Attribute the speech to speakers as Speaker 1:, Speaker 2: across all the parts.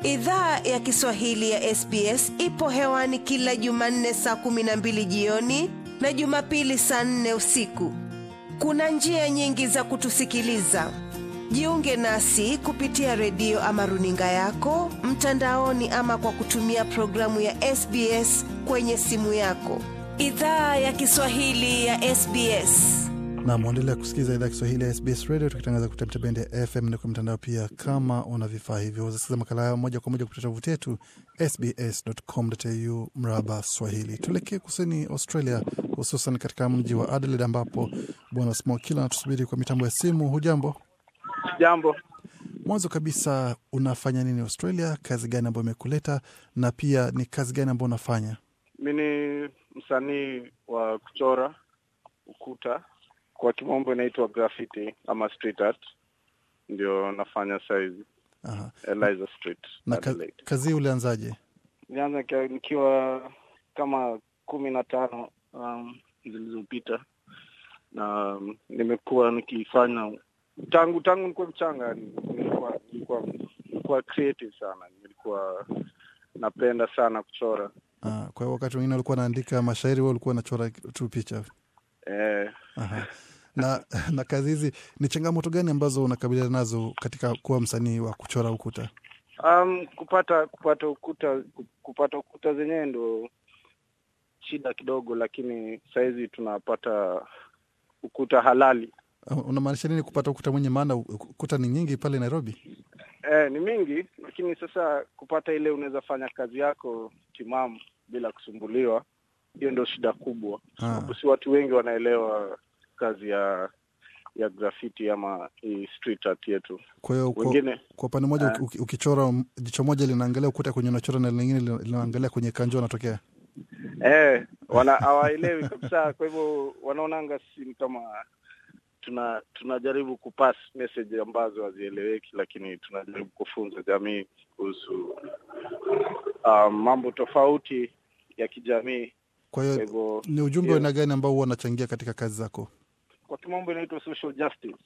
Speaker 1: Idhaa ya Kiswahili ya SBS ipo hewani kila Jumanne saa 12 jioni na Jumapili saa 4 usiku. Kuna njia nyingi za kutusikiliza. Jiunge nasi kupitia redio ama runinga yako, mtandaoni ama kwa kutumia programu ya SBS kwenye simu yako. Idhaa ya Kiswahili ya SBS.
Speaker 2: Na muendelea kusikiza idhaa ya Kiswahili ya SBS Radio, tukitangaza kupitia bendi ya FM na kwa mtandao pia. Kama una vifaa hivyo, usikiza makala haya moja kwa moja kupitia tovuti yetu sbs.com.au/swahili. Tulekee kusini Australia, hususan katika mji wa Adelaide ambapo Bwana Smokila anatusubiri kwa mitambo ya simu. Hujambo?
Speaker 3: Jambo.
Speaker 2: Mwanzo kabisa, unafanya nini Australia? Kazi gani ambayo imekuleta na pia ni kazi gani ambayo unafanya?
Speaker 3: Mimi ni msanii wa kuchora ukuta, kwa kimombo inaitwa graffiti ama street art. Ndio nafanya saizi. Eliza Street.
Speaker 2: Na kazi ulianzaje?
Speaker 3: Nilianza nikiwa kama 15 zilizopita, na nimekuwa nikifanya tangu nilikuwa mchanga. Nilikuwa creative sana, nilikuwa napenda sana kuchora.
Speaker 2: Kwa wakati mwingine ulikuwa unaandika mashairi, wewe ulikuwa unachora tu picha? Na kazi hizi ni changamoto gani ambazo unakabiliana nazo katika kuwa msanii wa kuchora ukuta?
Speaker 3: Kupata ukuta zenyewe ndo shida kidogo, lakini saizi tunapata ukuta halali.
Speaker 2: Unamaanisha nini kupata ukuta mwenye maana? Ukuta ni nyingi pale Nairobi?
Speaker 3: Ni mingi, lakini sasa kupata ile unaweza fanya kazi yako timamu bila kusumbuliwa, hiyo ndio shida kubwa. Sababu si watu wengi wanaelewa kazi ya graffiti ama street art yetu.
Speaker 2: Kwa hiyo kwa upande mmoja ukichora, jicho moja linaangalia ukuta kwenye unachora na lingine linaangalia kwenye kanjo unatokea.
Speaker 3: Hawaelewi kabisa. Kwa hivyo wanaonanga si kama tunajaribu kupass message ambazo hazieleweki, lakini tunajaribu kufunza jamii kuhusu mambo tofauti ya kijamii.
Speaker 2: Kwa hiyo ni ujumbe wa aina gani ambao huwa unachangia katika kazi zako?
Speaker 3: Kwa kimombo inaitwa social justice.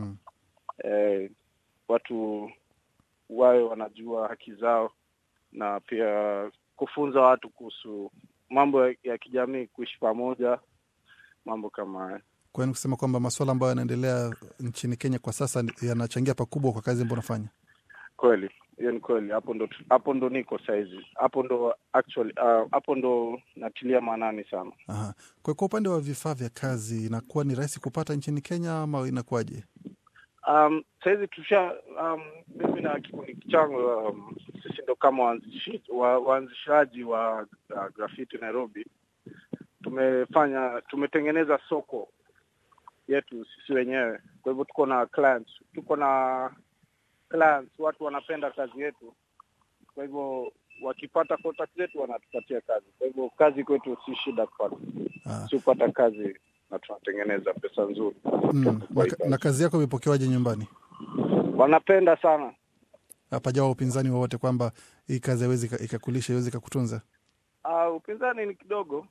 Speaker 3: Watu wawe wanajua haki zao, na pia kufunza watu kuhusu mambo ya kijamii, kuishi pamoja, mambo kama.
Speaker 2: Kwa hiyo kusema kwamba masuala ambayo yanaendelea nchini Kenya kwa sasa yanachangia pakubwa kwa kazi ambayo unafanya?
Speaker 3: Kweli, hiyo ni kweli. Hapo ndo niko saizi. Hapo ndo natilia maanani sana.
Speaker 2: Kwa upande wa vifaa vya kazi, inakuwa ni rahisi kupata nchini Kenya ama inakuwaje?
Speaker 3: Saizi mimi na kikundi changu, sisi ndo kama waanzishaji wa graffiti Nairobi. Tumetengeneza soko yetu sisi wenyewe. Kwa hivyo tuko na clients, watu wanapenda kazi yetu. Kwa hivyo wakipata contact zetu wanatupatia kazi. Kwa hivyo kazi kwetu si shida kupata. Si kupata kazi na tunatengeneza pesa nzuri.
Speaker 2: Na kazi yako imepokewaje nyumbani?
Speaker 3: Wanapenda sana.
Speaker 2: Hapajawa upinzani wowote kwamba hii kazi haiwezi ikakulisha, haiwezi kukutunza?
Speaker 3: Upinzani ni kidogo.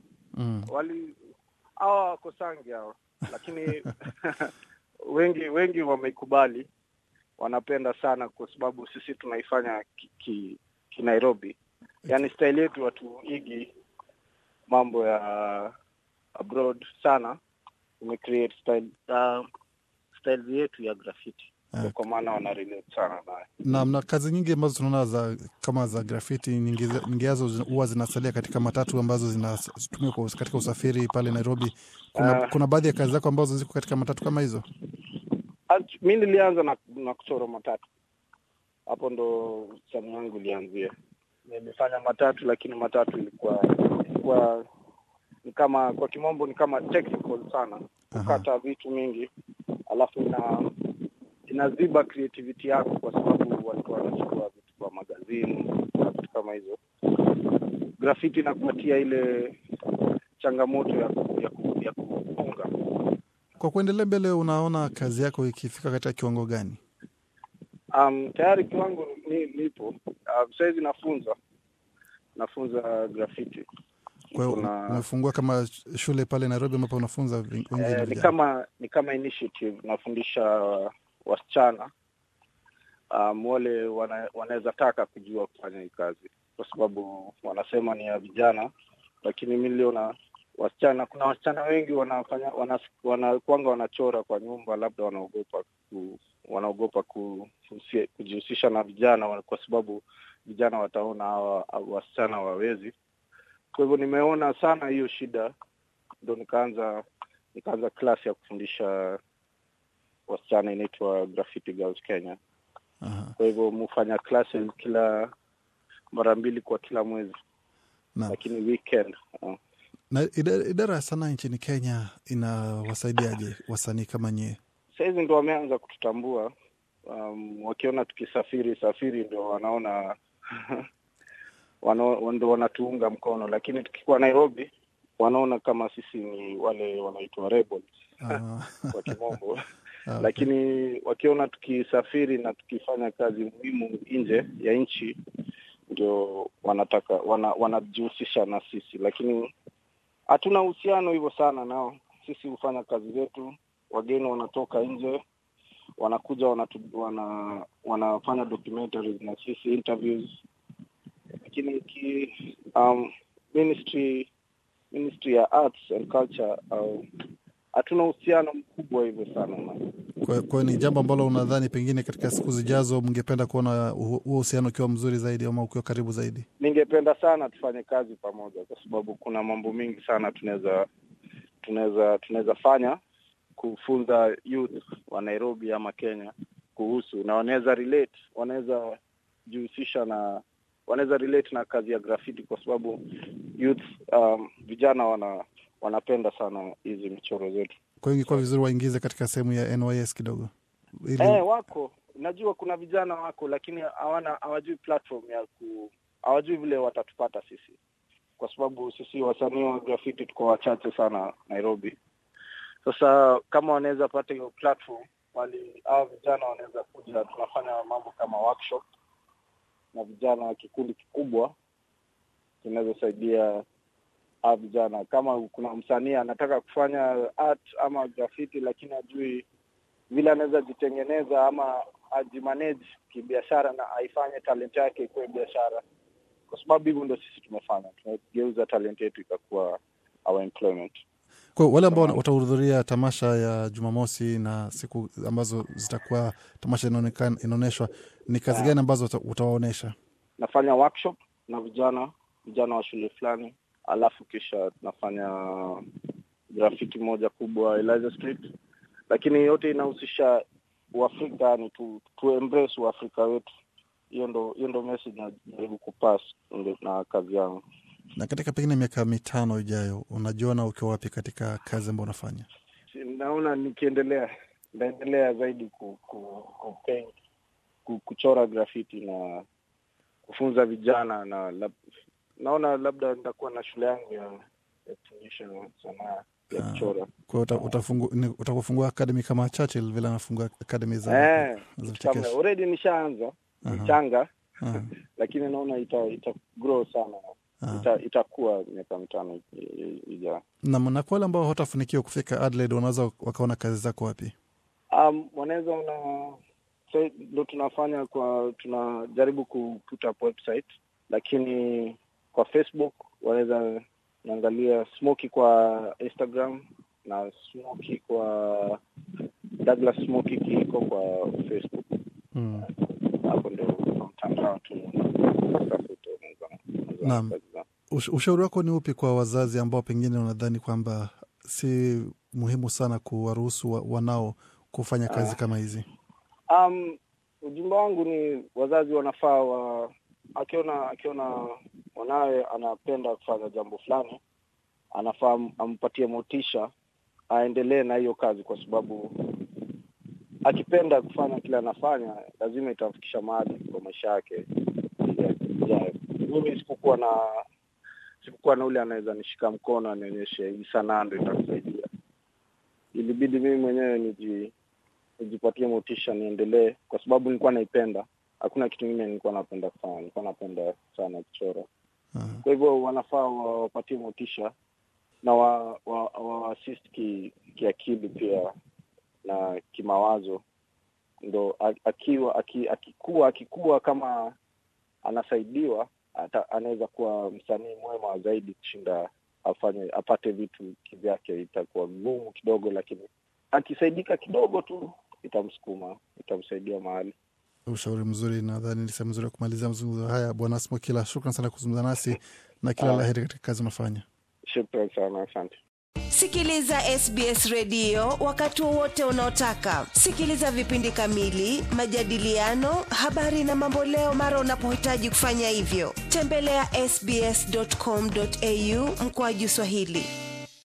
Speaker 3: Hawa wako sangi hao, lakini wengi wameikubali. Wanapenda sana kwa sababu sisi tunaifanya Nairobi. Yaani style yetu hatuigi mambo ya abroad sana. Create style yetu ya graffiti. Kwa maana wana relate sana naye.
Speaker 2: Na kazi nyingi ambazo tunaona kama za graffiti nyingi yazo huwa zinasalia katika matatu ambazo zinatumika katika usafiri pale Nairobi. Kuna baadhi ya kazi zako ambazo ziko katika matatu kama hizo?
Speaker 3: Mimi nilianza na kuchora matatu. Hapo ndo sanaa yangu ilianzia. Nimefanya matatu, lakini matatu ilikuwa ni kama, kwa kimombo ni kama technical sana. Kukata vitu mingi, alafu inaziba creativity yako, kwa sababu walikuwa wanachukua vitu kwa magazini na vitu kama hizo. Graffiti inakupatia ile changamoto ya kupunga.
Speaker 2: Kwa kuendelea mbele, unaona kazi yako ikifika katika kiwango gani?
Speaker 3: Tayari kiwango nipo. Sasa nafunza graffiti.
Speaker 2: Kwa hiyo umefungua kama shule pale Nairobi ambapo unafunza wengine?
Speaker 3: Ni kama initiative. Nafundisha wasichana wale wanaweza taka kujua kufanya hii kazi, kwa sababu wanasema ni ya vijana, lakini mimi niliona wasichana, kuna wasichana wengi wanakuanga wanachora kwa nyumba, labda wanaogopa kujihusisha na vijana kwa sababu vijana wataona hawa wasichana wawezi. Kwa hivyo nimeona sana hiyo shida, ndio nikaanza klasi ya kufundisha wasichana, inaitwa Graffiti Girls Kenya. Kwa hivyo mufanya klasi kila mara 2 kwa kila mwezi, lakini weekend.
Speaker 2: Na idara ya sanaa nchini Kenya inawasaidiaje wasanii kama nyie?
Speaker 3: Saizi ndio wameanza kututambua. Wakiona tukisafiri ndio wanaona ndio wanatuunga mkono, lakini tukikuwa Nairobi wanaona kama sisi ni wale wanaitwa rebels kwa kimombo. Lakini wakiona tukisafiri na tukifanya kazi muhimu nje ya nchi, ndio wanajihusisha na sisi, lakini hatuna uhusiano hivyo sana nao. Sisi hufanya kazi zetu, wageni wanatoka nje, wanakuja wanafanya documentaries na sisi, interviews. Lakini ministry ya arts and culture hatuna uhusiano mkubwa hivyo sana.
Speaker 2: Kwa ni jambo ambalo unadhani pengine katika siku zijazo mngependa kuona huo uhusiano ukiwa mzuri zaidi au ukiwa karibu zaidi?
Speaker 3: Ningependa sana tufanye kazi pamoja, kwa sababu kuna mambo mingi sana tunaweza fanya kufunza youth wa Nairobi ama Kenya kuhusu, na wanaweza jihusisha na relate na kazi ya graffiti, kwa sababu youth vijana wanapenda sana hizi michoro zetu.
Speaker 2: Kwa hiyo ingekuwa vizuri waingize katika sehemu ya NYS kidogo.
Speaker 3: Wako, najua kuna vijana wako, lakini hawajui platform hawajui vile watatupata sisi, kwa sababu sisi wasanii wa graffiti tuko wachache sana Nairobi. Sasa kama wanaweza pata hiyo platform, hao vijana wanaweza kuja, tunafanya mambo kama workshop na vijana, kikundi kikubwa tunaweza saidia hao vijana. Kama kuna msanii anataka kufanya art ama graffiti, lakini hajui vile anaweza jitengeneza ama ajimanage kibiashara na aifanye talent yake ikuwe biashara, kwa sababu hivyo ndio sisi tumefanya, tumegeuza talent yetu ikakuwa our employment.
Speaker 2: Kwa wale ambao watahudhuria tamasha ya Jumamosi na siku ambazo zitakuwa tamasha inaoneshwa, ni kazi gani ambazo utawaonesha?
Speaker 3: Nafanya workshop na vijana wa shule fulani, alafu kisha tunafanya graffiti moja kubwa Elijah Street, lakini yote inahusisha Uafrika, ni tu embrace Uafrika wetu. Hiyo ndo message najaribu kupass na kazi yangu.
Speaker 2: Na katika pengine miaka 5 ijayo, unajiona ukiwa wapi katika kazi ambayo unafanya?
Speaker 3: Naona naendelea zaidi kuchora graffiti na kufunza vijana, na naona labda nitakuwa na shule yangu ya kufundisha sanaa ya kuchora.
Speaker 2: Kwa utakufungua academy kama Churchill vile anafungua academy za
Speaker 3: kama already nishaanza mchanga, lakini naona ita grow sana. Itakuwa miaka 5 ijayo.
Speaker 2: Na kwa wale ambao hawatafanikiwa kufika Adelaide, wanaweza wakaona kazi zako wapi?
Speaker 3: Wanaweza ndio tunafanya tunajaribu put up website, lakini kwa Facebook wanaweza naangalia Smoky kwa Instagram na Smoky kwa Douglas Smoky kiko kwa Facebook. Hapo ndio mtandao tu.
Speaker 2: Naam. Ushauri wako ni upi kwa wazazi ambao pengine wanadhani kwamba si muhimu sana kuwaruhusu wanao kufanya kazi kama hizi?
Speaker 3: Ujumbe wangu ni wazazi wanafaa akiona mwanawe anapenda kufanya jambo fulani, anafaa ampatie motisha aendelee na hiyo kazi, kwa sababu akipenda kufanya kile anafanya lazima itafikisha mahali kwa maisha yake. Mimi sikukuwa na ule anaweza nishika mkono anionyeshe hii sanaa ndio itakusaidia. Ilibidi mimi mwenyewe nijipatie motisha niendelee, kwa sababu nilikuwa naipenda. Hakuna kitu kingine nilikuwa napenda kufanya, nilikuwa napenda sana kuchora. Kwa hivyo wanafaa wapatie motisha na wa assist kiakili pia na kimawazo, ndo akikuwa kama anasaidiwa, anaweza kuwa msanii mwema zaidi kushinda apate vitu kivyake. Itakuwa ngumu kidogo, lakini akisaidika kidogo tu itamsaidia mahali.
Speaker 2: Ushauri mzuri, nadhani ni sehemu nzuri ya kumalizia mazungumzo haya. Bwana Smokila, shukrani sana kuzungumza nasi na kila laheri katika kazi unafanya.
Speaker 3: Shukrani sana, asante.
Speaker 1: Sikiliza SBS Radio wakati wowote unaotaka. Sikiliza vipindi kamili, majadiliano, habari na mambo leo mara unapohitaji kufanya hivyo. Tembelea sbs.com.au/Swahili.